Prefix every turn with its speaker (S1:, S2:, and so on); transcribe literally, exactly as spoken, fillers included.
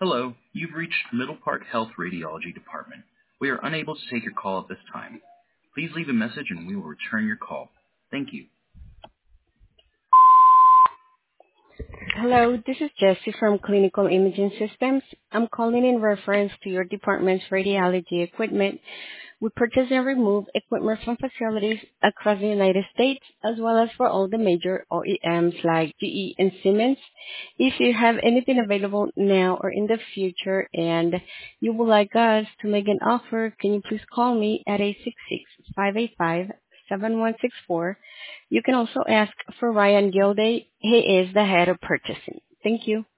S1: Hello, you've reached Middle Park Health Radiology Department. We are unable to take your call at this time. Please leave a message and we will return your call. Thank you.
S2: Hello, this is Jessie from Clinical Imaging Systems. I'm calling in reference to your department's radiology equipment. We purchase and remove equipment from facilities across the United States, as well as for all the major O E Ms like G E and Siemens. If you have anything available now or in the future and you would like us to make an offer, can you please call me at eight six six, five eight five, seven one six four. You can also ask for Ryan Gilday. He is the head of purchasing. Thank you.